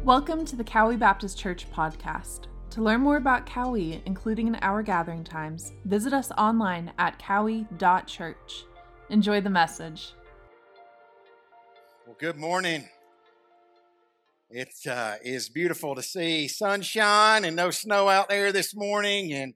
Welcome to the Cowie Baptist Church podcast. To learn more about Cowie, including our gathering times, visit us online at cowie.church. Enjoy the message. Well, good morning. It is beautiful to see sunshine and no snow out there this morning, and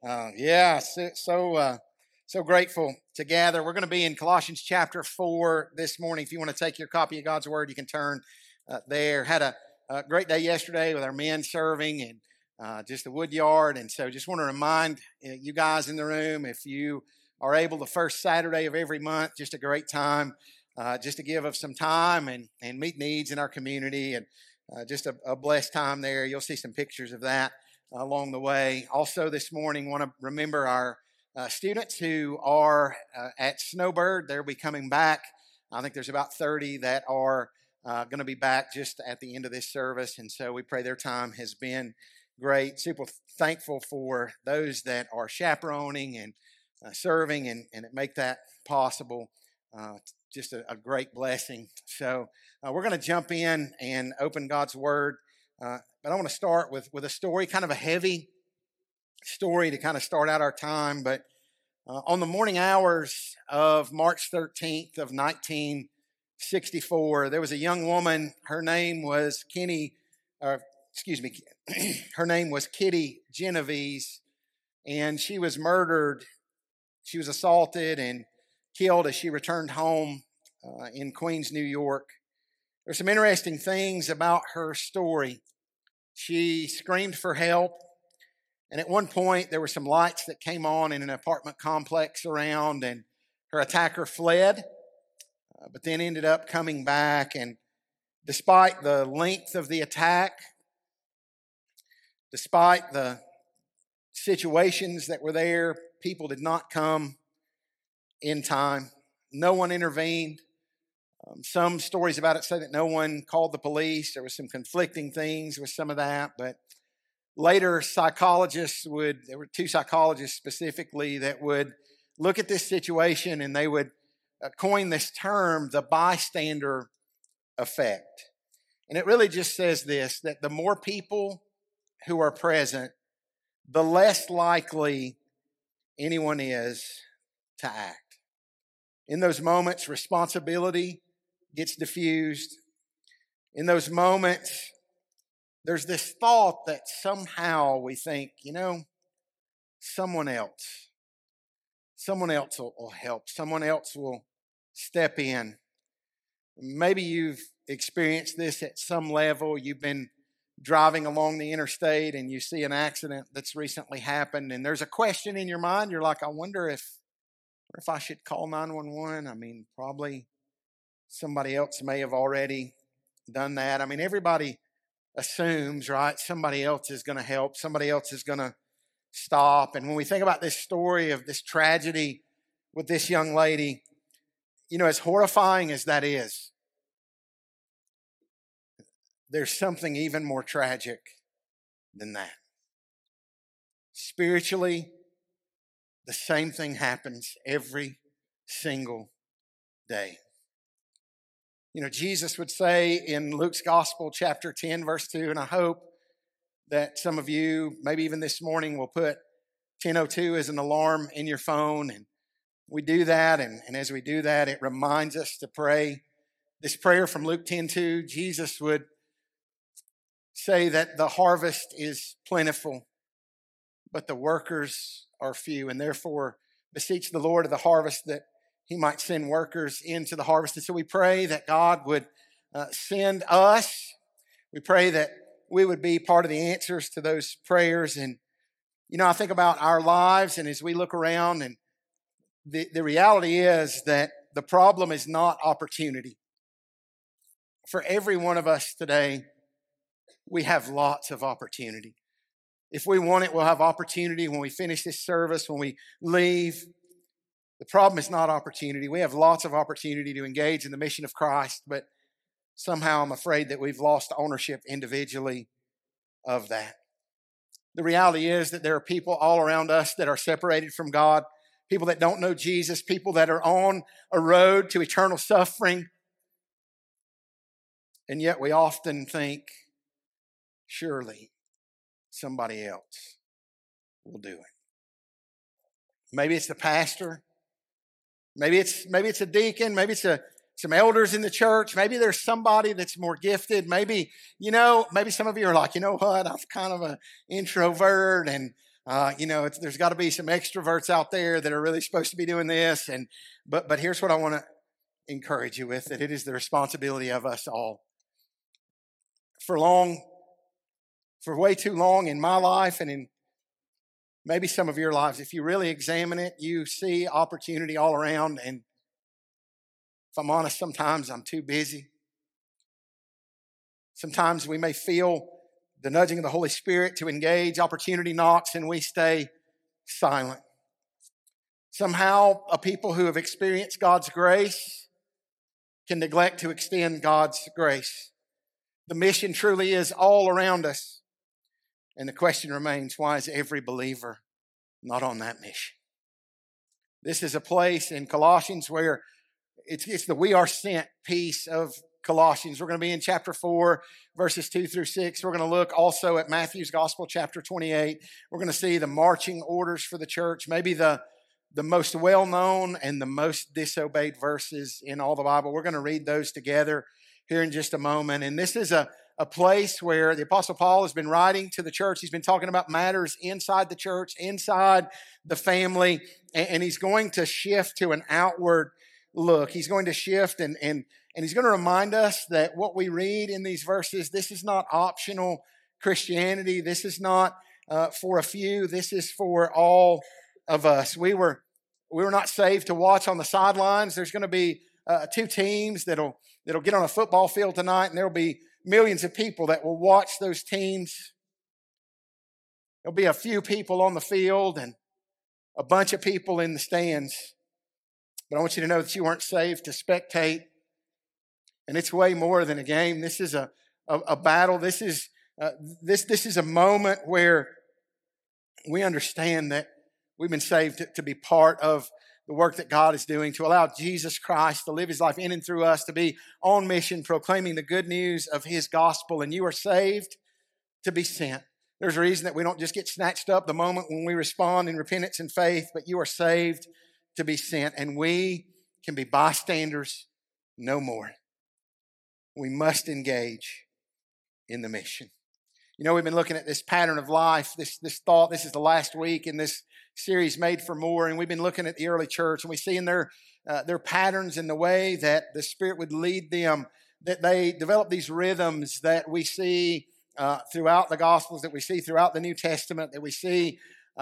so grateful to gather. We're going to be in Colossians chapter 4 this morning. If you want to take your copy of God's Word, you can turn there. Had a great day yesterday with our men serving and just the wood yard, and so just want to remind you guys in the room, if you are able, the first Saturday of every month, just a great time. Just to give of some time and meet needs in our community, and just a blessed time there. You'll see some pictures of that along the way. Also this morning, want to remember our students who are at Snowbird. They'll be coming back. I think there's about 30 that are going to be back just at the end of this service, and so we pray their time has been great. Super thankful for those that are chaperoning and serving and make that possible. Just a great blessing. So we're going to jump in and open God's Word. But I want to start with a story, kind of a heavy story to kind of start out our time. But on the morning hours of March 13th of 1964, there was a young woman. Her name was her name was Kitty Genovese, and she was murdered. She was assaulted and killed as she returned home in Queens, New York. There's some interesting things about her story. She screamed for help, and at one point there were some lights that came on in an apartment complex around, and her attacker fled, but then ended up coming back. And despite the length of the attack, despite the situations that were there, people did not come in time. No one intervened. Some stories about it say that no one called the police. There was some conflicting things with some of that, but later there were two psychologists specifically that would look at this situation, and they would coin this term, the bystander effect. And it really just says this, that the more people who are present, the less likely anyone is to act. In those moments, responsibility gets diffused. In those moments, there's this thought that somehow we think, someone else will help. Someone else will step in. Maybe you've experienced this at some level. You've been driving along the interstate and you see an accident that's recently happened, and there's a question in your mind. You're like, I wonder if I should call 911. I mean, probably somebody else may have already done that. I mean, everybody assumes, right, somebody else is going to help, somebody else is going to stop. And when we think about this story of this tragedy with this young lady, as horrifying as that is, there's something even more tragic than that. Spiritually, the same thing happens every single day. Jesus would say in Luke's Gospel, chapter 10, verse 2, and I hope that some of you, maybe even this morning, will put 10:02 as an alarm in your phone. And we do that, and as we do that, it reminds us to pray this prayer from Luke 10:2. Jesus would say that the harvest is plentiful, but the workers are few, and therefore beseech the Lord of the harvest that He might send workers into the harvest. And so we pray that God would send us. We pray that we would be part of the answers to those prayers. And, I think about our lives, and as we look around, and the reality is that the problem is not opportunity. For every one of us today, we have lots of opportunity. If we want it, we'll have opportunity when we finish this service, when we leave. The problem is not opportunity. We have lots of opportunity to engage in the mission of Christ, but somehow I'm afraid that we've lost ownership individually of that. The reality is that there are people all around us that are separated from God, people that don't know Jesus, people that are on a road to eternal suffering. And yet we often think surely somebody else will do it. Maybe it's the pastor. Maybe it's a deacon. Maybe it's some elders in the church. Maybe there's somebody that's more gifted. Maybe some of you are like, you know what, I'm kind of an introvert, and there's got to be some extroverts out there that are really supposed to be doing this. But here's what I want to encourage you with, that it is the responsibility of us all. For way too long in my life, and in maybe some of your lives, if you really examine it, you see opportunity all around. And if I'm honest, sometimes I'm too busy. Sometimes we may feel the nudging of the Holy Spirit to engage. Opportunity knocks and we stay silent. Somehow, a people who have experienced God's grace can neglect to extend God's grace. The mission truly is all around us. And the question remains, why is every believer not on that mission? This is a place in Colossians where it's the we are sent piece of Colossians. We're going to be in chapter 4, verses 2 through 6. We're going to look also at Matthew's Gospel, chapter 28. We're going to see the marching orders for the church, maybe the most well-known and the most disobeyed verses in all the Bible. We're going to read those together here in just a moment. And this is a place where the Apostle Paul has been writing to the church. He's been talking about matters inside the church, inside the family, and he's going to shift to an outward look. He's going to shift and he's going to remind us that what we read in these verses, this is not optional Christianity. This is not for a few. This is for all of us. We were not saved to watch on the sidelines. There's going to be two teams that'll get on a football field tonight, and there'll be millions of people that will watch those teams. There'll be a few people on the field and a bunch of people in the stands. But I want you to know that you weren't saved to spectate. And it's way more than a game. This is a battle. This is a moment where we understand that we've been saved to be part of the work that God is doing, to allow Jesus Christ to live his life in and through us, to be on mission, proclaiming the good news of his gospel. And you are saved to be sent. There's a reason that we don't just get snatched up the moment when we respond in repentance and faith, but you are saved to be sent. And we can be bystanders no more. We must engage in the mission. You know, we've been looking at this pattern of life, this thought. This is the last week in this series, Made for More, and we've been looking at the early church, and we see in their patterns and the way that the Spirit would lead them, that they developed these rhythms that we see throughout the Gospels, that we see throughout the New Testament, that we see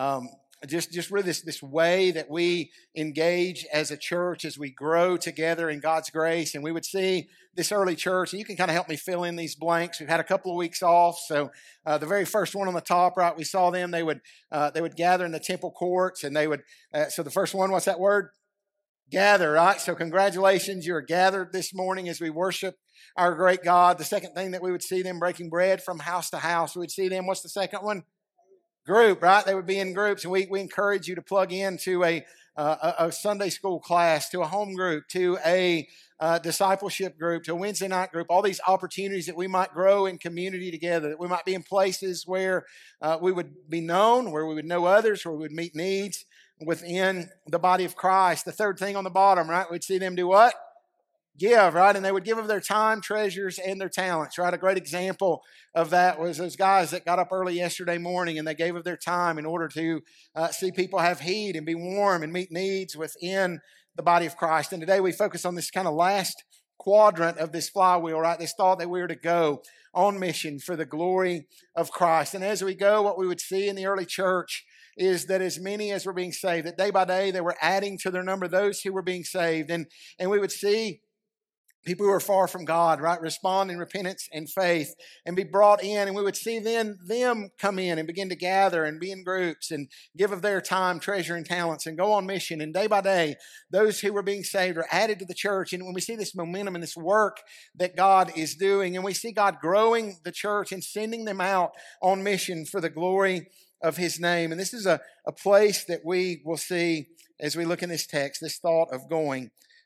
just really this way that we engage as a church as we grow together in God's grace. And we would see this early church, and you can kind of help me fill in these blanks. We've had a couple of weeks off, so the very first one on the top, right, we saw them. They would gather in the temple courts, and they would, so the first one, what's that word? Gather, right? So congratulations, you're gathered this morning as we worship our great God. The second thing that we would see them breaking bread from house to house. We would see them, what's the second one? Group, right? They would be in groups, and we encourage you to plug into a Sunday school class, to a home group, to a discipleship group, to a Wednesday night group, all these opportunities that we might grow in community together, that we might be in places where we would be known, where we would know others, where we would meet needs within the body of Christ. The third thing on the bottom, right? We'd see them do what? Give, right? And they would give of their time, treasures, and their talents, right? A great example of that was those guys that got up early yesterday morning and they gave of their time in order to see people have heat and be warm and meet needs within the body of Christ. And today we focus on this kind of last quadrant of this flywheel, right? This thought that we were to go on mission for the glory of Christ. And as we go, what we would see in the early church is that as many as were being saved, that day by day they were adding to their number those who were being saved. And we would see people who are far from God, right, respond in repentance and faith and be brought in. And we would see then them come in and begin to gather and be in groups and give of their time, treasure, and talents and go on mission. And day by day, those who were being saved are added to the church. And when we see this momentum and this work that God is doing, and we see God growing the church and sending them out on mission for the glory of his name. And this is a place that we will see as we look in this text, this thought of going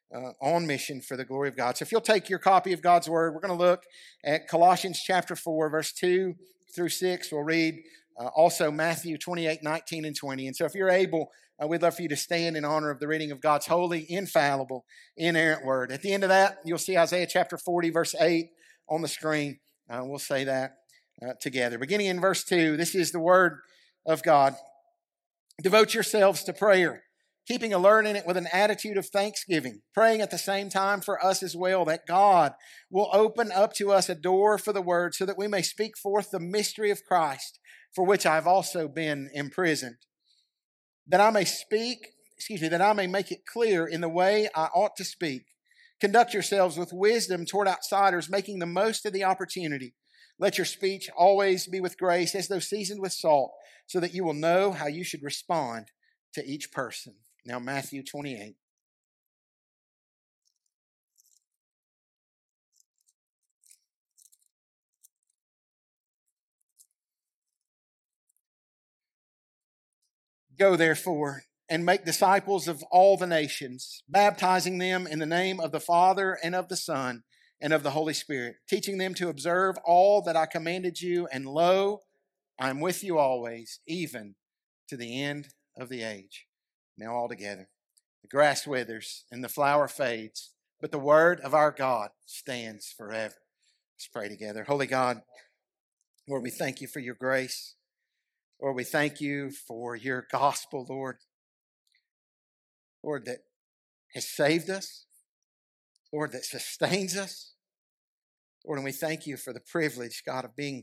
on mission for the glory of God. So if you'll take your copy of God's Word, we're going to look at Colossians chapter 4, verse 2 through 6. We'll read also Matthew 28, 19, and 20. And so if you're able, we'd love for you to stand in honor of the reading of God's holy, infallible, inerrant Word. At the end of that, you'll see Isaiah chapter 40, verse 8 on the screen. We'll say that together. Beginning in verse 2, this is the Word of God. Devote yourselves to prayer, keeping alert in it with an attitude of thanksgiving, praying at the same time for us as well, that God will open up to us a door for the Word so that we may speak forth the mystery of Christ, for which I have also been imprisoned, that I may make it clear in the way I ought to speak. Conduct yourselves with wisdom toward outsiders, making the most of the opportunity. Let your speech always be with grace, as though seasoned with salt, so that you will know how you should respond to each person. Now, Matthew 28. Go, therefore, and make disciples of all the nations, baptizing them in the name of the Father and of the Son and of the Holy Spirit, teaching them to observe all that I commanded you, and lo, I am with you always, even to the end of the age. Now all together. The grass withers and the flower fades, but the word of our God stands forever. Let's pray together. Holy God, Lord, we thank you for your grace. Lord, we thank you for your gospel, Lord. Lord, that has saved us. Lord, that sustains us. Lord, and we thank you for the privilege, God, of being,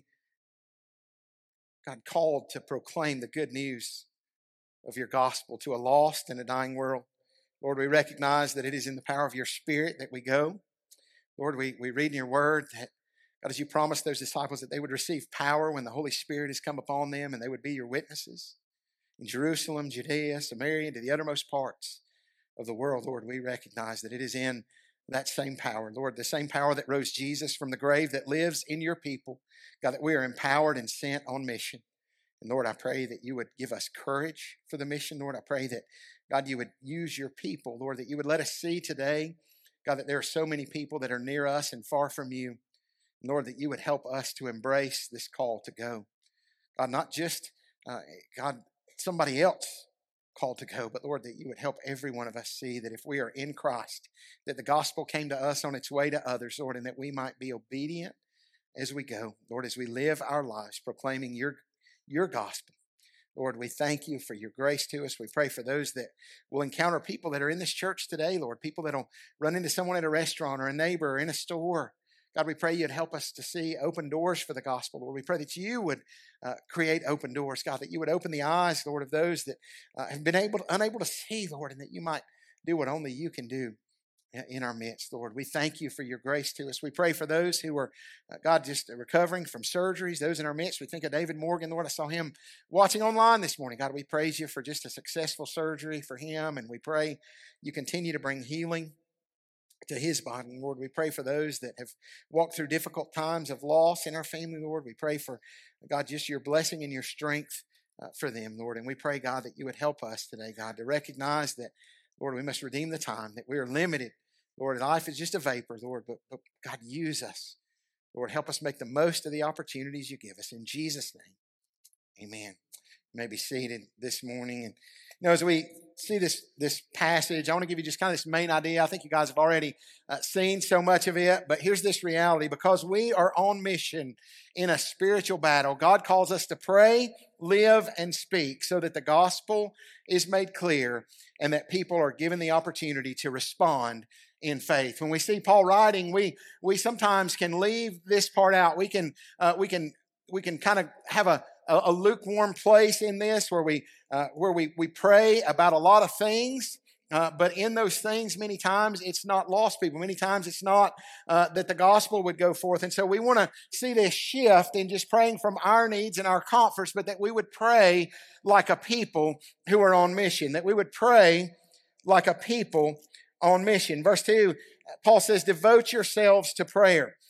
God, called to proclaim the good news of your gospel to a lost and a dying world. Lord, we recognize that it is in the power of your Spirit that we go. Lord, we read in your word that, God, as you promised those disciples that they would receive power when the Holy Spirit has come upon them, and they would be your witnesses in Jerusalem, Judea, Samaria, and to the uttermost parts of the world. Lord, we recognize that it is in that same power, Lord, the same power that rose Jesus from the grave that lives in your people. God, that we are empowered and sent on mission. And Lord, I pray that you would give us courage for the mission. Lord, I pray that, God, you would use your people. Lord, that you would let us see today, God, that there are so many people that are near us and far from you. And Lord, that you would help us to embrace this call to go. God, not just, God, somebody else called to go, but Lord, that you would help every one of us see that if we are in Christ, that the gospel came to us on its way to others, Lord, and that we might be obedient as we go. Lord, as we live our lives proclaiming your gospel. Lord, we thank you for your grace to us. We pray for those that will encounter people that are in this church today, Lord, people that will run into someone at a restaurant or a neighbor or in a store. God, we pray you'd help us to see open doors for the gospel, Lord. We pray that you would create open doors, God, that you would open the eyes, Lord, of those that have been unable to see, Lord, and that you might do what only you can do in our midst, Lord. We thank you for your grace to us. We pray for those who are, God, just recovering from surgeries, those in our midst. We think of David Morgan, Lord. I saw him watching online this morning. God, we praise you for just a successful surgery for him, and we pray you continue to bring healing to his body. Lord, we pray for those that have walked through difficult times of loss in our family, Lord. We pray for, God, just your blessing and your strength for them, Lord. And we pray, God, that you would help us today, God, to recognize that, Lord, we must redeem the time, that we are limited. Lord, life is just a vapor, Lord, but God, use us. Lord, help us make the most of the opportunities you give us. In Jesus' name, amen. You may be seated this morning. And as we see this passage, I want to give you just kind of this main idea. I think you guys have already seen so much of it, but here's this reality. Because we are on mission in a spiritual battle, God calls us to pray, live, and speak so that the gospel is made clear and that people are given the opportunity to respond in faith. When we see Paul writing, we sometimes can leave this part out. We can kind of have a lukewarm place in this where we pray about a lot of things, but in those things, many times it's not lost people. Many times it's not that the gospel would go forth. And so we want to see this shift in just praying from our needs and our comforts, but that we would pray like a people who are on mission, that we would pray like a people on mission. Verse 2, Paul says, devote yourselves to prayer.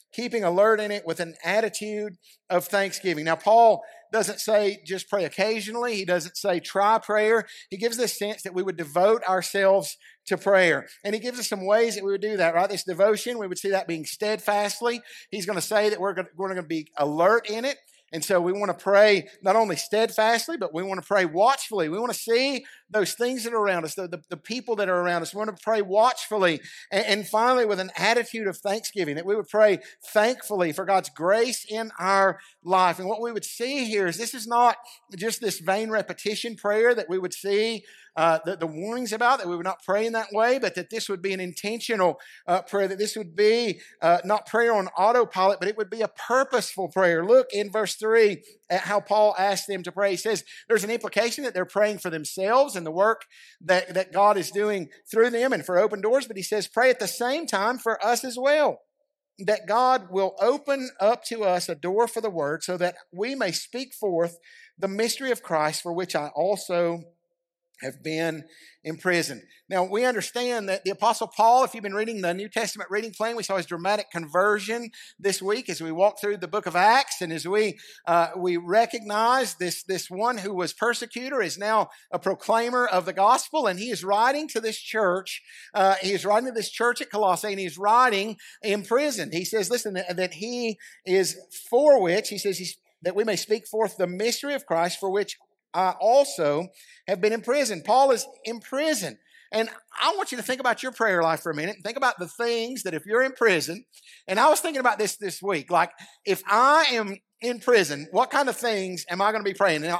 keeping alert in it with an attitude of thanksgiving. Now, Paul doesn't say just pray occasionally. He doesn't say try prayer. He gives this sense that we would devote ourselves to prayer. And he gives us some ways that we would do that, right? This devotion, we would see that being steadfastly. He's going to say that we're going to be alert in it. And so we want to pray not only steadfastly, but we want to pray watchfully. We want to see those things that are around us, the people that are around us. We want to pray watchfully. And finally, with an attitude of thanksgiving, that we would pray thankfully for God's grace in our life. And what we would see here is this is not just this vain repetition prayer that we would see the warnings about, that we would not pray in that way, but that this would be an intentional prayer, that this would be not prayer on autopilot, but it would be a purposeful prayer. Look in verse 3 at how Paul asked them to pray. He says there's an implication that they're praying for themselves and the work that God is doing through them and for open doors, but he says pray at the same time for us as well, that God will open up to us a door for the word so that we may speak forth the mystery of Christ, for which I also have been imprisoned. Now, we understand that the Apostle Paul, if you've been reading the New Testament reading plan, we saw his dramatic conversion this week as we walked through the book of Acts, and as we recognize this one who was persecutor is now a proclaimer of the gospel, and he is writing to this church. He is writing to this church at Colossae, and he's writing imprisoned. He says, listen, that he is for which, he says, that we may speak forth the mystery of Christ, for which I also have been imprisoned. Paul is in prison. And I want you to think about your prayer life for a minute and think about the things that if you're in prison, and I was thinking about this week, like if I am in prison, what kind of things am I going to be praying? Now,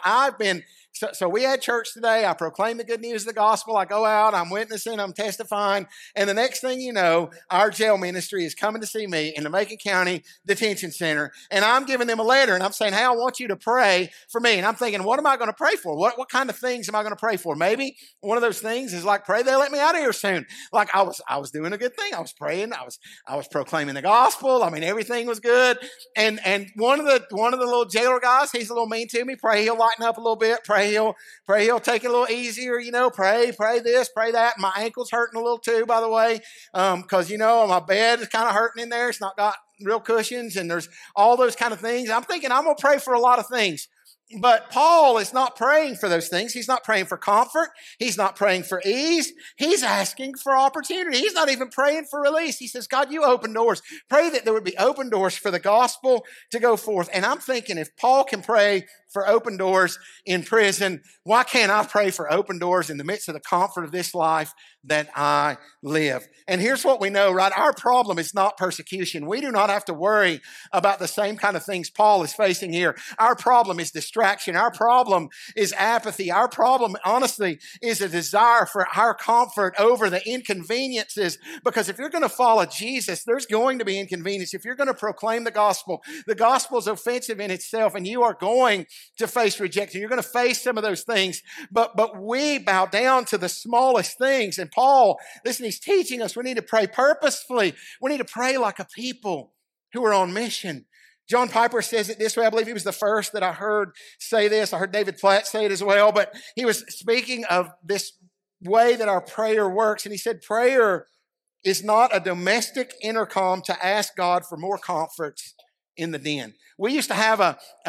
so we had church today. I proclaim the good news of the gospel. I go out, I'm witnessing, I'm testifying. And the next thing you know, our jail ministry is coming to see me in the Macon County Detention Center. And I'm giving them a letter and I'm saying, hey, I want you to pray for me. And I'm thinking, what am I going to pray for? What kind of things am I going to pray for? Maybe one of those things is like, pray they let me out of here soon. Like I was doing a good thing. I was praying. I was proclaiming the gospel. I mean, everything was good. And one of the little jailer guys, he's a little mean to me. Pray he'll lighten up a little bit. Pray he'll take it a little easier, pray this, pray that. My ankle's hurting a little too, by the way, because, my bed is kind of hurting in there. It's not got real cushions and there's all those kind of things. I'm thinking I'm going to pray for a lot of things. But Paul is not praying for those things. He's not praying for comfort. He's not praying for ease. He's asking for opportunity. He's not even praying for release. He says, God, you open doors. Pray that there would be open doors for the gospel to go forth. And I'm thinking if Paul can pray for open doors in prison, why can't I pray for open doors in the midst of the comfort of this life that I live? And here's what we know, right? Our problem is not persecution. We do not have to worry about the same kind of things Paul is facing here. Our problem is distraction. Our problem is apathy. Our problem, honestly, is a desire for our comfort over the inconveniences. Because if you're going to follow Jesus, there's going to be inconvenience. If you're going to proclaim the gospel is offensive in itself, and you are going to face rejection. You're going to face some of those things, but we bow down to the smallest things. And Paul, listen, he's teaching us we need to pray purposefully. We need to pray like a people who are on mission. John Piper says it this way. I believe he was the first that I heard say this. I heard David Platt say it as well, but he was speaking of this way that our prayer works. And he said, prayer is not a domestic intercom to ask God for more comforts in the den. We used to have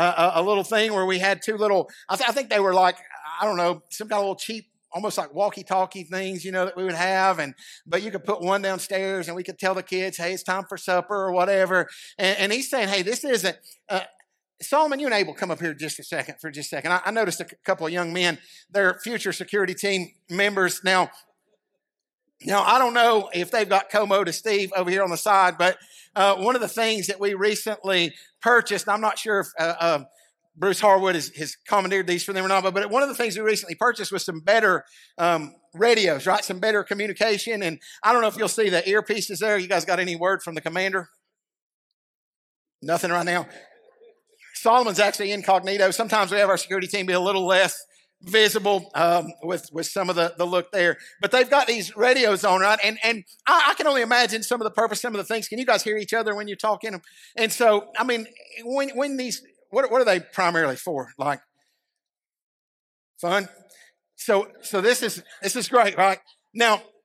a little thing where we had two little, I think they were like, I don't know, some kind of little cheap, almost like walkie-talkie things, that we would have. But you could put one downstairs and we could tell the kids, hey, it's time for supper or whatever. And he's saying, hey, this isn't, Solomon, you and Abel come up here just a second. I noticed a couple of young men, they're future security team members. Now, I don't know if they've got Como to Steve over here on the side, but one of the things that we recently purchased, I'm not sure if Bruce Harwood has commandeered these for them or not, but one of the things we recently purchased was some better radios, right? Some better communication. And I don't know if you'll see the earpieces there. You guys got any word from the commander? Nothing right now. Solomon's actually incognito. Sometimes we have our security team be a little less visible with some of the look there. But they've got these radios on, right? And I can only imagine some of the purpose, some of the things. Can you guys hear each other when you're talking? And so, I mean, when these, what are they primarily for? Like fun? So this is great, right? Now,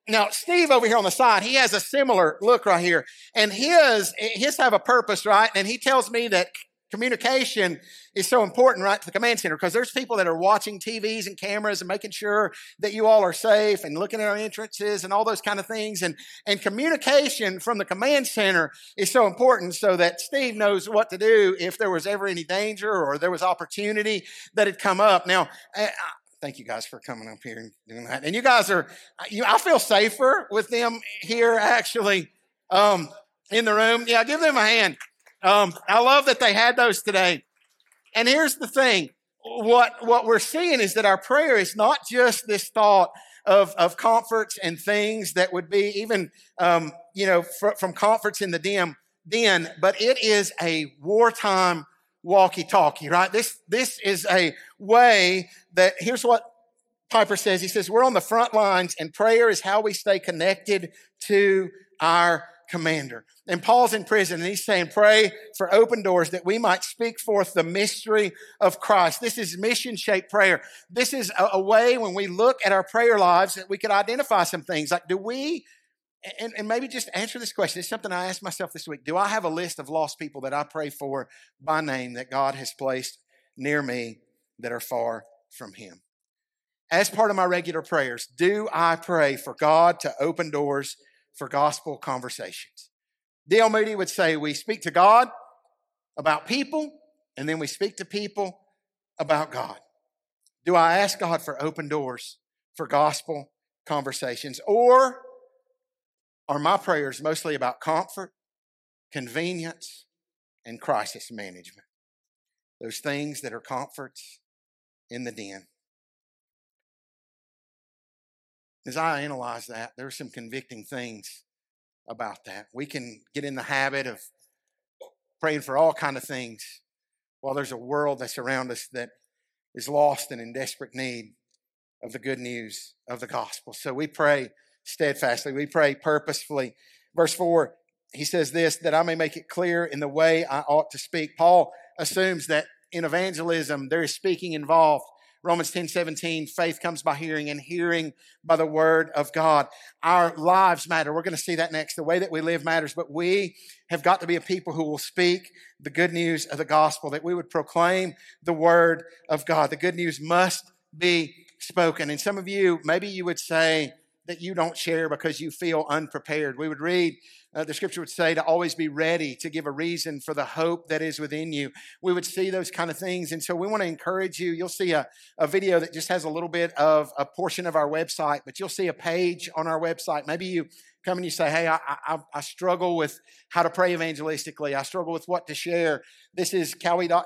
Now, Steve over here on the side, he has a similar look right here. And his have a purpose, right? And he tells me that communication is so important, right, to the command center, because there's people that are watching TVs and cameras and making sure that you all are safe and looking at our entrances and all those kind of things. And communication from the command center is so important so that Steve knows what to do if there was ever any danger or there was opportunity that had come up. Now, thank you guys for coming up here and doing that. And you guys I feel safer with them here actually in the room. Yeah, give them a hand. I love that they had those today. And here's the thing. What we're seeing is that our prayer is not just this thought of comforts and things that would be even, from comforts in the den, but it is a wartime walkie-talkie, right? This is a way that, here's what Piper says. He says, we're on the front lines, and prayer is how we stay connected to our commander. And Paul's in prison, and he's saying, pray for open doors that we might speak forth the mystery of Christ. This is mission-shaped prayer. This is a way when we look at our prayer lives that we could identify some things. Like, do we, and maybe just answer this question. It's something I asked myself this week. Do I have a list of lost people that I pray for by name that God has placed near me that are far from him? As part of my regular prayers, do I pray for God to open doors for gospel conversations? D.L. Moody would say we speak to God about people, and then we speak to people about God. Do I ask God for open doors for gospel conversations? Or are my prayers mostly about comfort, convenience, and crisis management? Those things that are comforts in the den. As I analyze that, there are some convicting things about that. We can get in the habit of praying for all kinds of things while there's a world that's around us that is lost and in desperate need of the good news of the gospel. So we pray steadfastly. We pray purposefully. Verse 4, he says this, that I may make it clear in the way I ought to speak. Paul assumes that in evangelism there is speaking involved. Romans 10:17, faith comes by hearing, and hearing by the word of God. Our lives matter. We're going to see that next. The way that we live matters, but we have got to be a people who will speak the good news of the gospel, that we would proclaim the word of God. The good news must be spoken. And some of you, maybe you would say that you don't share because you feel unprepared. We would read, the scripture would say to always be ready to give a reason for the hope that is within you. We would see those kind of things. And so we want to encourage you. You'll see a video that just has a little bit of a portion of our website, but you'll see a page on our website. Maybe you come and you say, hey, I struggle with how to pray evangelistically. I struggle with what to share. This is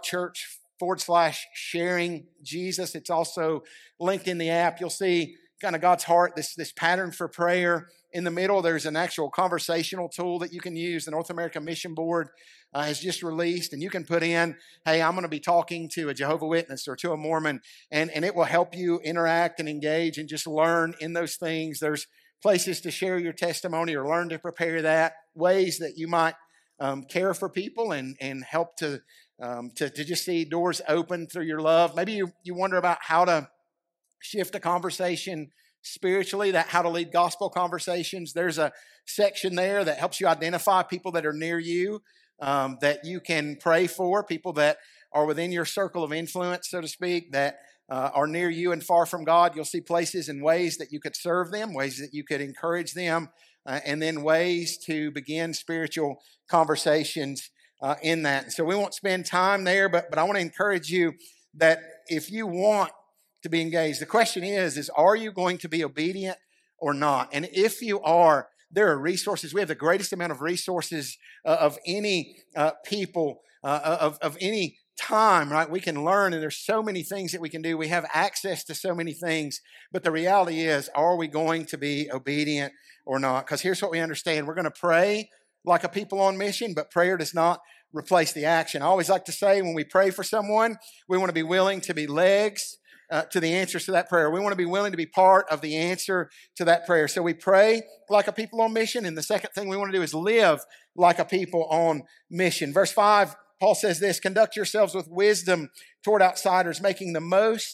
Cowie.church/sharing Jesus. It's also linked in the app. You'll see kind of God's heart, this pattern for prayer. In the middle, there's an actual conversational tool that you can use. The North American Mission Board has just released, and you can put in, hey, I'm going to be talking to a Jehovah's Witness or to a Mormon, and it will help you interact and engage and just learn in those things. There's places to share your testimony or learn to prepare that, ways that you might care for people and help to just see doors open through your love. Maybe you wonder about how to shift a conversation spiritually, that how to lead gospel conversations. There's a section there that helps you identify people that are near you, that you can pray for, people that are within your circle of influence, so to speak, that are near you and far from God. You'll see places and ways that you could serve them, ways that you could encourage them, and then ways to begin spiritual conversations in that. So we won't spend time there, but I want to encourage you that if you want to be engaged, the question is are you going to be obedient or not? And if you are, there are resources. We have the greatest amount of resources of any people, of any time, right? We can learn, and there's so many things that we can do. We have access to so many things, but the reality is, are we going to be obedient or not? Because here's what we understand. We're going to pray like a people on mission, but prayer does not replace the action. I always like to say when we pray for someone, we want to be willing to be legs to the answers to that prayer. We want to be willing to be part of the answer to that prayer. So we pray like a people on mission. And the second thing we want to do is live like a people on mission. Verse 5, Paul says this, conduct yourselves with wisdom toward outsiders, making the most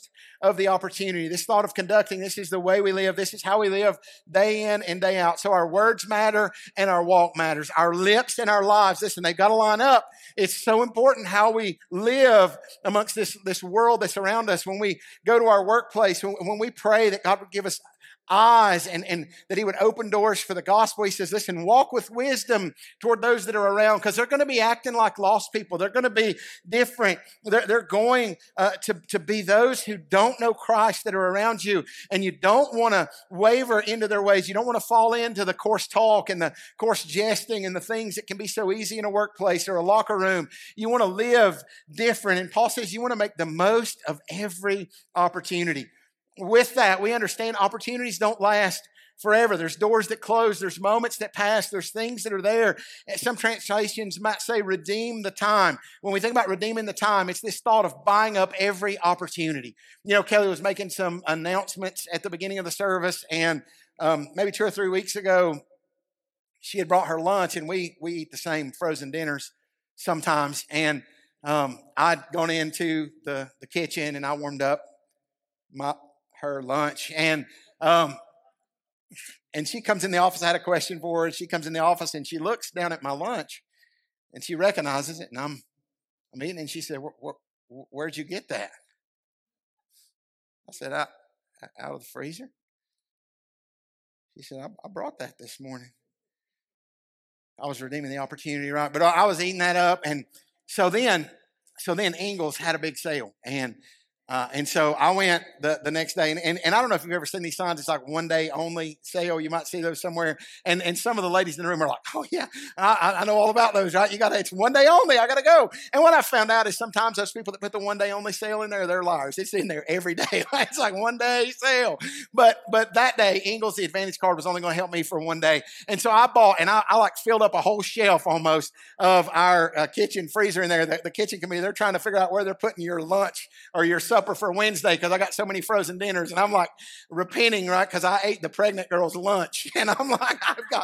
of the opportunity. This thought of conducting, this is the way we live. This is how we live day in and day out. So our words matter and our walk matters. Our lips and our lives, listen, they've got to line up. It's so important how we live amongst this world that's around us. When we go to our workplace, when we pray that God would give us eyes and that he would open doors for the gospel. He says, listen, walk with wisdom toward those that are around, because they're going to be acting like lost people. They're going to be different. They're going to be those who don't know Christ that are around you, and you don't want to waver into their ways. You don't want to fall into the coarse talk and the coarse jesting and the things that can be so easy in a workplace or a locker room. You want to live different. And Paul says you want to make the most of every opportunity. With that, we understand opportunities don't last forever. There's doors that close. There's moments that pass. There's things that are there. Some translations might say redeem the time. When we think about redeeming the time, it's this thought of buying up every opportunity. You know, Kelly was making some announcements at the beginning of the service, and maybe 2 or 3 weeks ago, she had brought her lunch, and we eat the same frozen dinners sometimes. And I'd gone into the kitchen, and I warmed up her lunch, and she comes in the office. I had a question for her. She comes in the office and she looks down at my lunch and she recognizes it, and I'm eating, and she said, where'd you get that? I said, out of the freezer. She said, I brought that this morning. I was redeeming the opportunity, right? But I was eating that up, and so then Ingles had a big sale, and so I went the next day, and I don't know if you've ever seen these signs. It's like 1 day only sale. You might see those somewhere. And some of the ladies in the room are like, oh yeah, I know all about those, right? It's 1 day only. I got to go. And what I found out is sometimes those people that put the 1 day only sale in there, they're liars. It's in there every day. It's like 1 day sale. But that day, Ingles, the Advantage card was only going to help me for 1 day. And so I bought, and I like filled up a whole shelf almost of our kitchen freezer in there. The kitchen committee, they're trying to figure out where they're putting your lunch or your supper for Wednesday, because I got so many frozen dinners, and I'm like repenting, right? Because I ate the pregnant girl's lunch, and I'm like,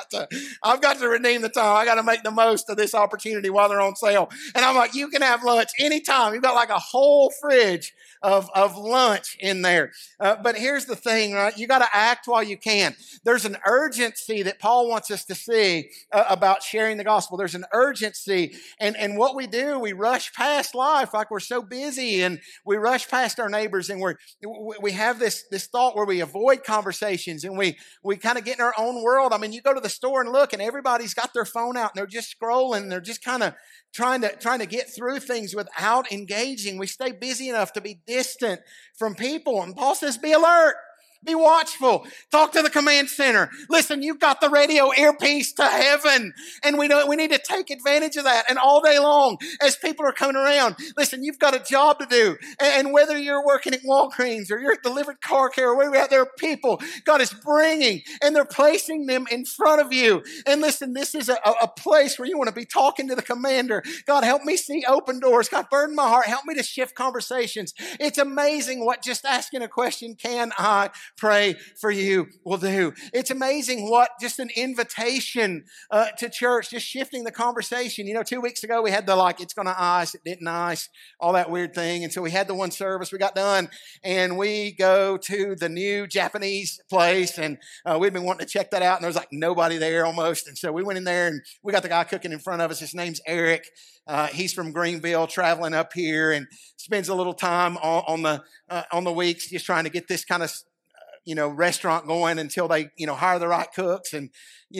I've got to redeem the time. I got to make the most of this opportunity while they're on sale. And I'm like, you can have lunch anytime. You've got like a whole fridge of lunch in there. But here's the thing, right? You got to act while you can. There's an urgency that Paul wants us to see about sharing the gospel. There's an urgency, and what we do, we rush past life like we're so busy, and we rush past our neighbors, and we have this thought where we avoid conversations, and we kind of get in our own world. I mean, you go to the store and look, and everybody's got their phone out, and they're just scrolling, and they're just kind of trying to get through things without engaging. We stay busy enough to be distant from people. And Paul says, be alert. Be watchful. Talk to the command center. Listen, you've got the radio earpiece to heaven, and we need to take advantage of that. And all day long, as people are coming around, listen, you've got a job to do. And whether you're working at Walgreens or you're at Delivered Car Care, or wherever you're at, there are people God is bringing, and they're placing them in front of you. And listen, this is a place where you want to be talking to the commander. God, help me see open doors. God, burden my heart. Help me to shift conversations. It's amazing what just asking a question, can I pray for you, will do. It's amazing what just an invitation to church, just shifting the conversation. 2 weeks ago we had the it's going to ice, it didn't ice, all that weird thing. And so we had the one service, we got done, and we go to the new Japanese place, and we'd been wanting to check that out, and there was like nobody there almost. And so we went in there, and we got the guy cooking in front of us. His name's Eric. He's from Greenville, traveling up here, and spends a little time on the weeks just trying to get this kind of restaurant going until they, hire the right cooks and,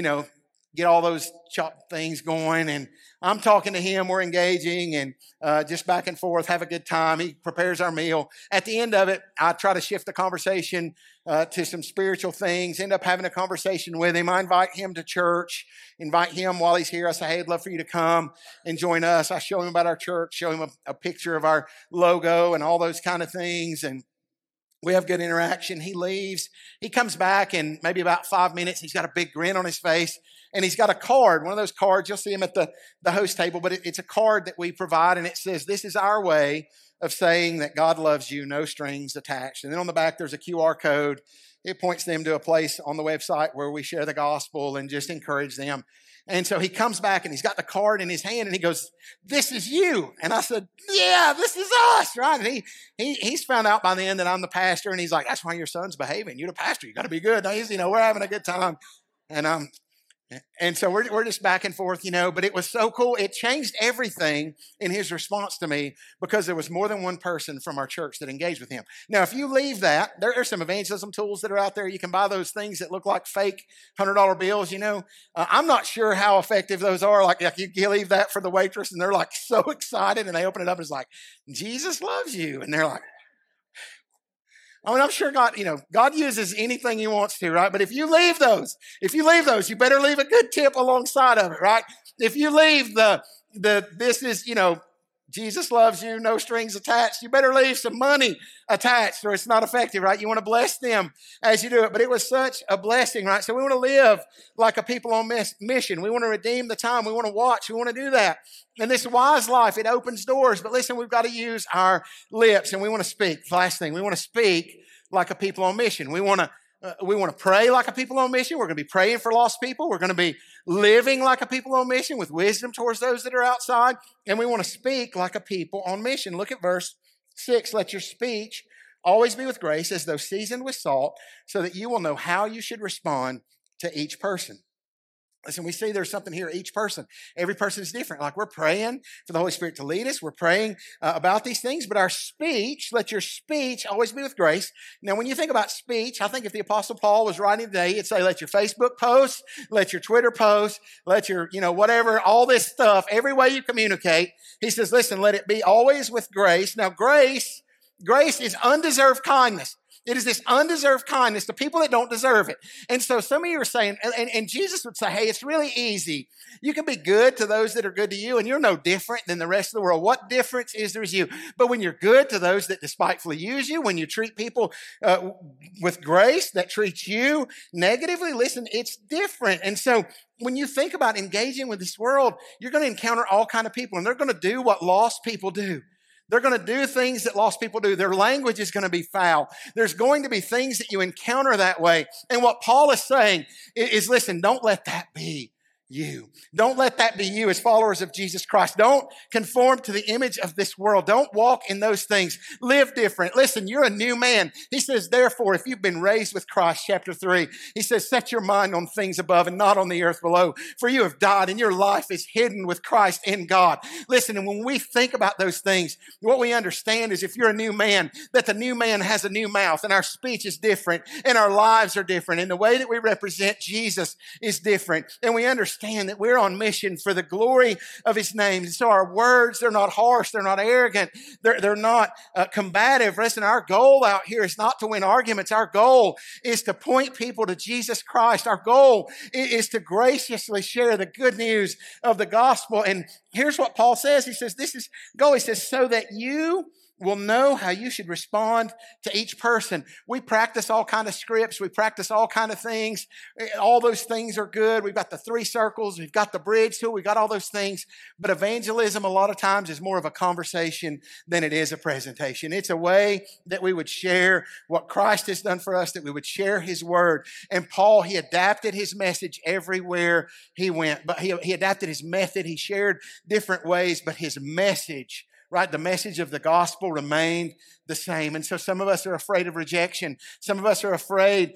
get all those chopped things going. And I'm talking to him, we're engaging, and just back and forth, have a good time. He prepares our meal. At the end of it, I try to shift the conversation to some spiritual things, end up having a conversation with him. I invite him to church, invite him while he's here. I say, hey, I'd love for you to come and join us. I show him about our church, show him a picture of our logo and all those kind of things. And we have good interaction. He leaves. He comes back in maybe about 5 minutes. He's got a big grin on his face, and he's got a card, one of those cards. You'll see him at the host table, but it's a card that we provide, and it says, this is our way of saying that God loves you, no strings attached. And then on the back, there's a QR code. It points them to a place on the website where we share the gospel and just encourage them. And so he comes back and he's got the card in his hand and he goes, "This is you." And I said, "Yeah, this is us," right? And he's found out by the end that I'm the pastor, and he's like, "That's why your son's behaving. You're the pastor. You got to be good." We're having a good time. And so we're just back and forth, but it was so cool. It changed everything in his response to me because there was more than one person from our church that engaged with him. Now, if you leave that, there are some evangelism tools that are out there. You can buy those things that look like fake $100 bills, I'm not sure how effective those are. Like you leave that for the waitress and they're like so excited and they open it up and it's like, "Jesus loves you." And they're like, I'm sure God uses anything he wants to, right? But if you leave those, you better leave a good tip alongside of it, right? If you leave this is, Jesus loves you, no strings attached, you better leave some money attached or it's not effective, right? You want to bless them as you do it. But it was such a blessing, right? So we want to live like a people on mission. We want to redeem the time. We want to watch. We want to do that. And this wise life, it opens doors. But listen, we've got to use our lips and we want to speak. Last thing, we want to speak like a people on mission. We want to pray like a people on mission. We're going to be praying for lost people. We're going to be living like a people on mission with wisdom towards those that are outside. And we want to speak like a people on mission. Look at verse 6. "Let your speech always be with grace, as though seasoned with salt, so that you will know how you should respond to each person." Listen, we see there's something here. Each person, every person is different. Like we're praying for the Holy Spirit to lead us. We're praying about these things, but our speech, let your speech always be with grace. Now, when you think about speech, I think if the Apostle Paul was writing today, he'd say, let your Facebook post, let your Twitter post, let your, whatever, all this stuff, every way you communicate. He says, listen, let it be always with grace. Now, grace is undeserved kindness. It is this undeserved kindness to people that don't deserve it. And so some of you are saying, and Jesus would say, hey, it's really easy. You can be good to those that are good to you, and you're no different than the rest of the world. What difference is there to you? But when you're good to those that despitefully use you, when you treat people with grace that treat you negatively, listen, it's different. And so when you think about engaging with this world, you're going to encounter all kinds of people, and they're going to do what lost people do. They're going to do things that lost people do. Their language is going to be foul. There's going to be things that you encounter that way. And what Paul is saying is, listen, don't let that be you. Don't let that be you as followers of Jesus Christ. Don't conform to the image of this world. Don't walk in those things. Live different. Listen, you're a new man. He says, therefore, if you've been raised with Christ, chapter 3, he says, set your mind on things above and not on the earth below. For you have died and your life is hidden with Christ in God. Listen, and when we think about those things, what we understand is if you're a new man, that the new man has a new mouth and our speech is different and our lives are different and the way that we represent Jesus is different. And we understand that we're on mission for the glory of his name. And so our words, they're not harsh. They're not arrogant. They're not combative. Listen, our goal out here is not to win arguments. Our goal is to point people to Jesus Christ. Our goal is to graciously share the good news of the gospel. And here's what Paul says. He says, this is goal. He says, so that you will know how you should respond to each person. We practice all kind of scripts. We practice all kind of things. All those things are good. We've got the 3 circles. We've got the bridge tool. We've got all those things. But evangelism, a lot of times, is more of a conversation than it is a presentation. It's a way that we would share what Christ has done for us, that we would share his word. And Paul, he adapted his message everywhere he went. But he adapted his method. He shared different ways, but his message, right? The message of the gospel remained the same. And so some of us are afraid of rejection. Some of us are afraid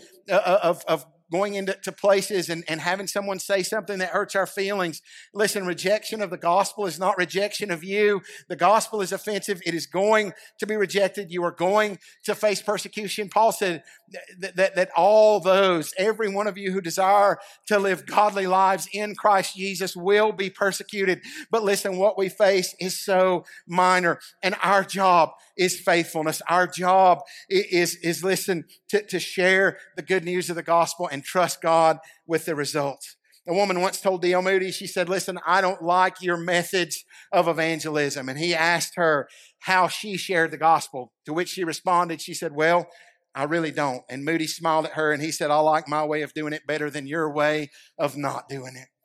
of going into places and having someone say something that hurts our feelings. Listen, rejection of the gospel is not rejection of you. The gospel is offensive. It is going to be rejected. You are going to face persecution. Paul said that all those, every one of you who desire to live godly lives in Christ Jesus will be persecuted. But listen, what we face is so minor, and our job is faithfulness. Our job is listen, to share the good news of the gospel and trust God with the results. A woman once told D.L. Moody, she said, listen, I don't like your methods of evangelism. And he asked her how she shared the gospel, to which she responded, she said, well, I really don't. And Moody smiled at her and he said, I like my way of doing it better than your way of not doing it.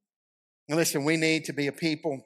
And listen, we need to be a people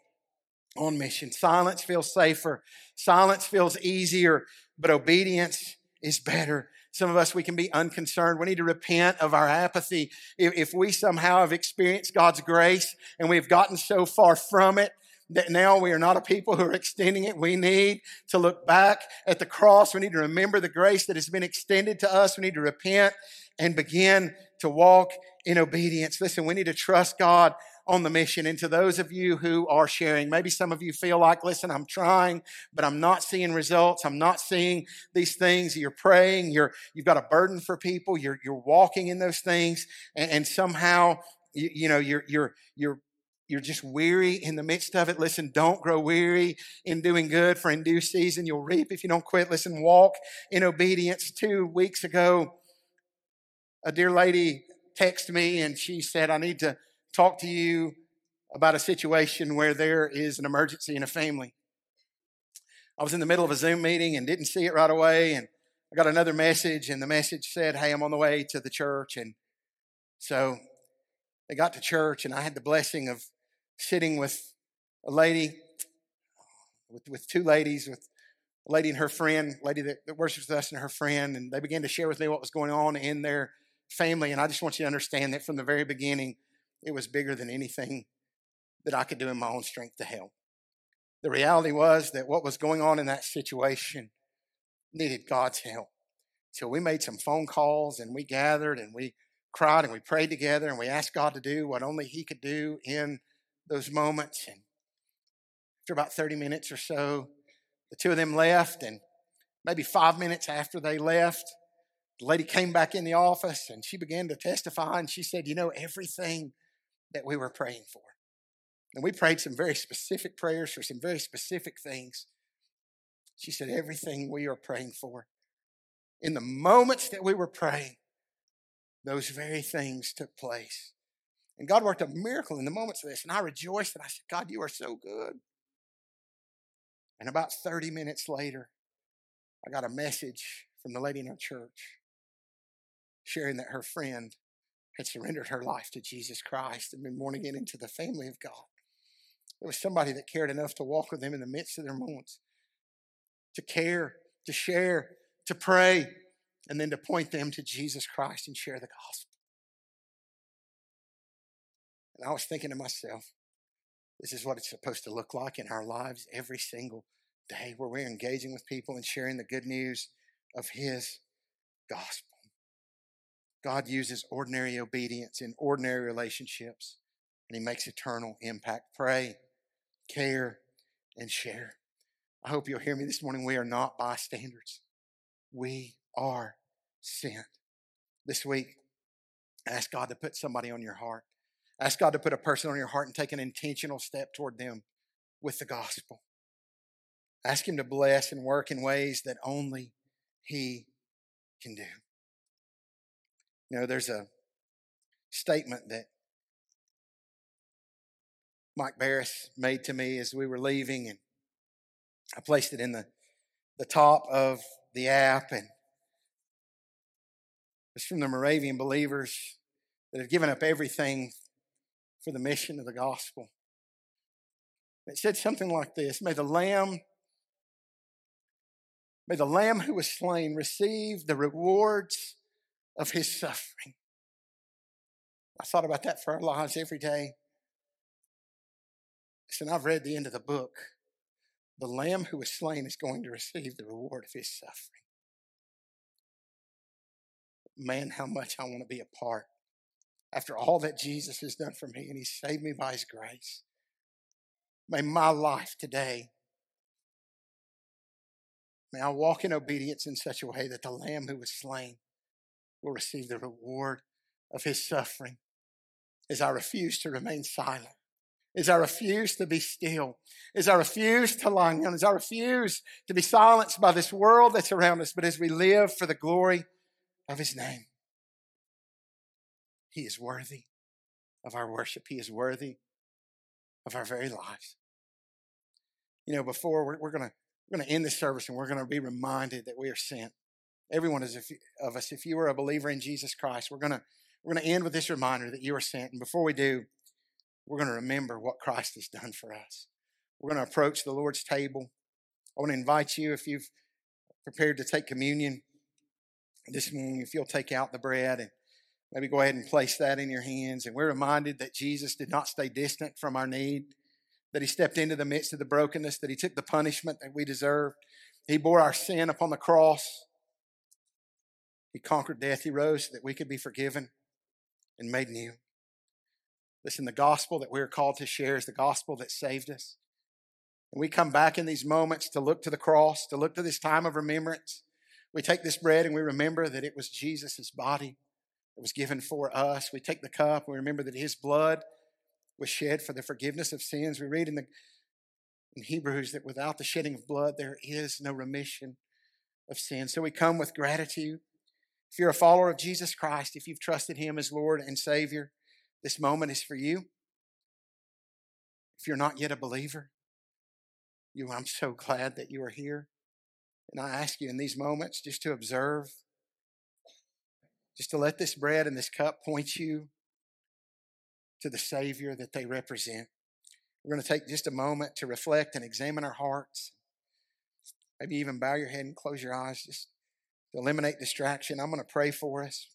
on mission. Silence feels safer. Silence feels easier, but obedience is better. Some of us, we can be unconcerned. We need to repent of our apathy. If we somehow have experienced God's grace and we've gotten so far from it that now we are not a people who are extending it, we need to look back at the cross. We need to remember the grace that has been extended to us. We need to repent and begin to walk in obedience. Listen, we need to trust God on the mission. And to those of you who are sharing, maybe some of you feel like, listen, I'm trying, but I'm not seeing results. I'm not seeing these things. You're praying. You've got a burden for people. You're walking in those things, and somehow you're just weary in the midst of it. Listen, don't grow weary in doing good, for in due season you'll reap if you don't quit. Listen, walk in obedience. 2 weeks ago, a dear lady texted me and she said, I need to talk to you about a situation where there is an emergency in a family. I was in the middle of a Zoom meeting and didn't see it right away, and I got another message, and the message said, hey, I'm on the way to the church. And so they got to church, and I had the blessing of sitting with a lady, with two ladies, with a lady and her friend, a lady that worships with us and her friend, and they began to share with me what was going on in their family. And I just want you to understand that from the very beginning, it was bigger than anything that I could do in my own strength to help. The reality was that what was going on in that situation needed God's help. So we made some phone calls, and we gathered, and we cried, and we prayed together, and we asked God to do what only He could do in those moments. And after about 30 minutes or so, the two of them left, and maybe 5 minutes after they left, the lady came back in the office, and she began to testify, and she said, everything that we were praying for. And we prayed some very specific prayers for some very specific things. She said, everything we are praying for, in the moments that we were praying, those very things took place. And God worked a miracle in the moments of this. And I rejoiced, and I said, God, you are so good. And about 30 minutes later, I got a message from the lady in our church sharing that her friend had surrendered her life to Jesus Christ and been born again into the family of God. There was somebody that cared enough to walk with them in the midst of their moments, to care, to share, to pray, and then to point them to Jesus Christ and share the gospel. And I was thinking to myself, this is what it's supposed to look like in our lives every single day, where we're engaging with people and sharing the good news of His gospel. God uses ordinary obedience in ordinary relationships, and He makes eternal impact. Pray, care, and share. I hope you'll hear me this morning. We are not bystanders. We are sent. This week, ask God to put somebody on your heart. Ask God to put a person on your heart and take an intentional step toward them with the gospel. Ask Him to bless and work in ways that only He can do. There's a statement that Mike Barris made to me as we were leaving, and I placed it in the top of the app, and it's from the Moravian believers that have given up everything for the mission of the gospel. It said something like this: May the Lamb who was slain receive the rewards of His suffering. I thought about that for our lives every day. Listen, I've read the end of the book. The Lamb who was slain is going to receive the reward of His suffering. Man, how much I want to be a part. After all that Jesus has done for me, and He saved me by His grace, may my life today, may I walk in obedience in such a way that the Lamb who was slain will receive the reward of His suffering, as I refuse to remain silent, as I refuse to be still, as I refuse to lie down, as I refuse to be silenced by this world that's around us, but as we live for the glory of His name. He is worthy of our worship. He is worthy of our very lives. Before we're going to end this service, and we're going to be reminded that we are sent. Every one of us, if you are a believer in Jesus Christ, we're going to end with this reminder that you are sent. And before we do, we're going to remember what Christ has done for us. We're going to approach the Lord's table. I want to invite you, if you've prepared to take communion, This morning, if you'll take out the bread and maybe go ahead and place that in your hands. And we're reminded that Jesus did not stay distant from our need, that he stepped into the midst of the brokenness, that he took the punishment that we deserved. He bore our sin upon the cross. He conquered death. He rose so that we could be forgiven and made new. Listen, the gospel that we're called to share is the gospel that saved us. And we come back in these moments to look to the cross, to look to this time of remembrance. We take this bread and we remember that it was Jesus' body that was given for us. We take the cup and we remember that his blood was shed for the forgiveness of sins. We read in Hebrews that without the shedding of blood, there is no remission of sin. So we come with gratitude. If you're a follower of Jesus Christ, if you've trusted him as Lord and Savior, this moment is for you. If you're not yet a believer, I'm so glad that you are here. And I ask you in these moments just to observe, just to let this bread and this cup point you to the Savior that they represent. We're going to take just a moment to reflect and examine our hearts. Maybe even bow your head and close your eyes just to eliminate distraction. I'm going to pray for us.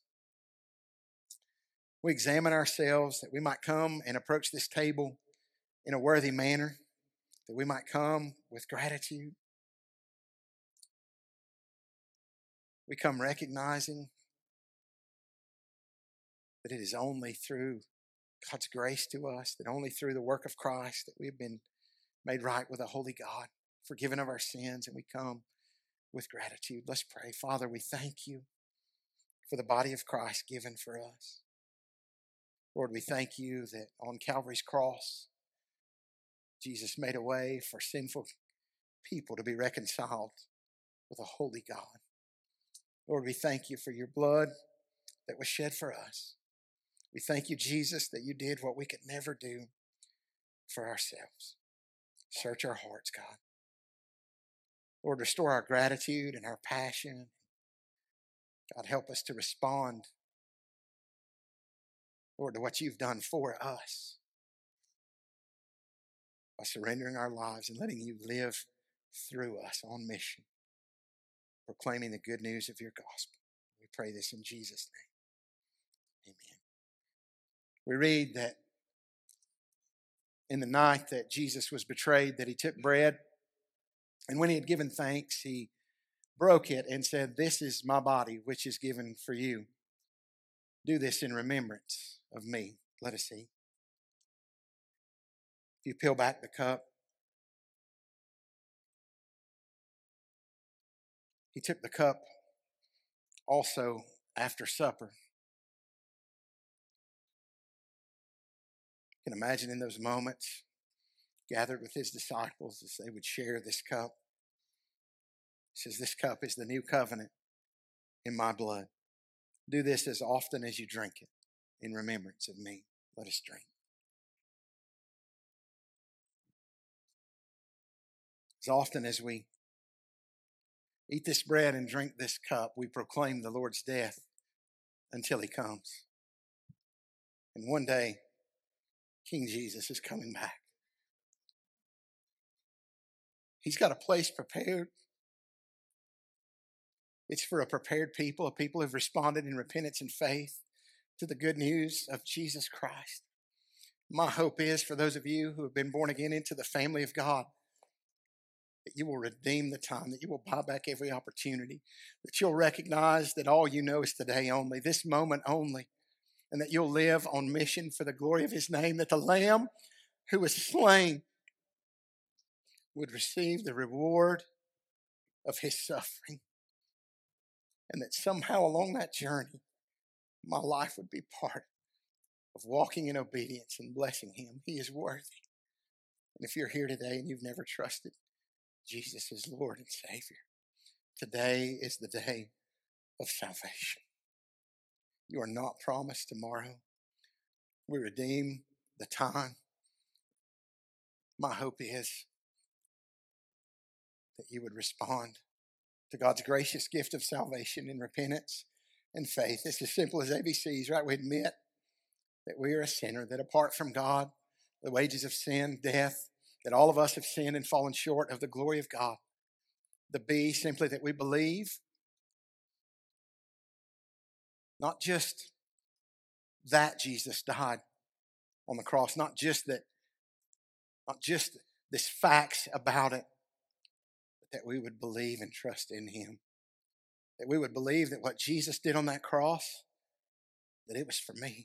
We examine ourselves that we might come and approach this table in a worthy manner, that we might come with gratitude. We come recognizing that it is only through God's grace to us, that only through the work of Christ that we have been made right with a holy God, forgiven of our sins, and we come with gratitude. Let's pray. Father, we thank you for the body of Christ given for us. Lord, we thank you that on Calvary's cross, Jesus made a way for sinful people to be reconciled with a holy God. Lord, we thank you for your blood that was shed for us. We thank you, Jesus, that you did what we could never do for ourselves. Search our hearts, God. Lord, restore our gratitude and our passion. God, help us to respond, Lord, to what you've done for us by surrendering our lives and letting you live through us on mission, proclaiming the good news of your gospel. We pray this in Jesus' name. Amen. We read that in the night that Jesus was betrayed, that he took bread, and when he had given thanks, he broke it and said, "This is my body, which is given for you. Do this in remembrance of me." Let us see. If you peel back the cup, he took the cup also after supper. You can imagine in those moments, gathered with his disciples as they would share this cup. He says, "This cup is the new covenant in my blood. Do this as often as you drink it in remembrance of me." Let us drink. As often as we eat this bread and drink this cup, we proclaim the Lord's death until he comes. And one day, King Jesus is coming back. He's got a place prepared. It's for a prepared people, a people who've responded in repentance and faith to the good news of Jesus Christ. My hope is for those of you who have been born again into the family of God, that you will redeem the time, that you will buy back every opportunity, that you'll recognize that all you know is today only, this moment only, and that you'll live on mission for the glory of his name, that the Lamb who was slain would receive the reward of his suffering, and that somehow along that journey, my life would be part of walking in obedience and blessing him. He is worthy. And if you're here today and you've never trusted Jesus as Lord and Savior, today is the day of salvation. You are not promised tomorrow. We redeem the time. My hope is that you would respond to God's gracious gift of salvation in repentance and faith. It's as simple as ABCs, right? We admit that we are a sinner, that apart from God, the wages of sin, death, that all of us have sinned and fallen short of the glory of God. The B, simply that we believe Not just that Jesus died on the cross, not just this facts about it, but that we would believe and trust in him. That we would believe that what Jesus did on that cross, that it was for me.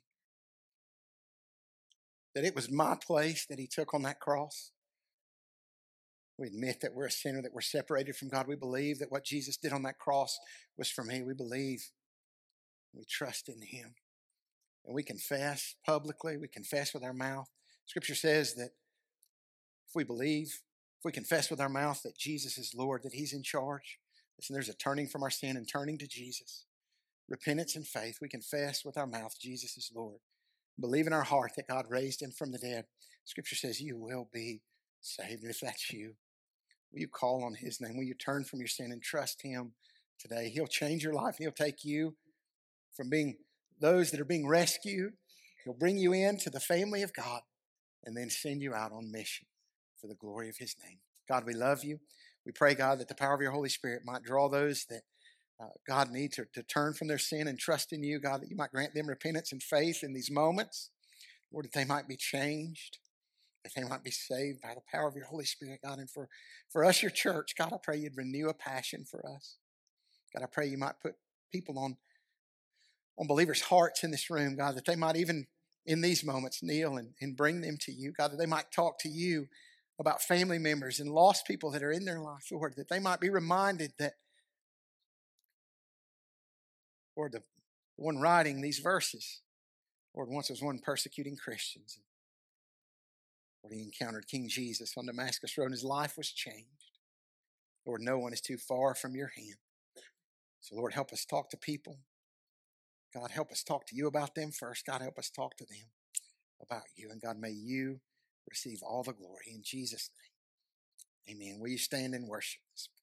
That it was my place that he took on that cross. We admit that we're a sinner, that we're separated from God. We believe that what Jesus did on that cross was for me. We believe. We trust in him. And we confess publicly. We confess with our mouth. Scripture says that if we believe, if we confess with our mouth that Jesus is Lord, that he's in charge, listen, there's a turning from our sin and turning to Jesus. Repentance and faith. We confess with our mouth Jesus is Lord. Believe in our heart that God raised him from the dead. Scripture says you will be saved. And if that's you, will you call on his name? Will you turn from your sin and trust him today? He'll change your life. He'll take you from being those that are being rescued. He'll bring you into the family of God and then send you out on mission for the glory of his name. God, we love you. We pray, God, that the power of your Holy Spirit might draw those that God need to turn from their sin and trust in you. God, that you might grant them repentance and faith in these moments. Lord, that they might be changed, that they might be saved by the power of your Holy Spirit, God. And for us, your church, God, I pray you'd renew a passion for us. God, I pray you might put people on believers' hearts in this room, God, that they might even in these moments kneel and bring them to you. God, that they might talk to you about family members and lost people that are in their life, Lord, that they might be reminded that, Lord, the one writing these verses, Lord, once was one persecuting Christians. Lord, he encountered King Jesus on Damascus Road and his life was changed. Lord, no one is too far from your hand. So, Lord, help us talk to people. God, help us talk to you about them first. God, help us talk to them about you. And God, may you receive all the glory in Jesus' name. Amen. Will you stand and worship this morning?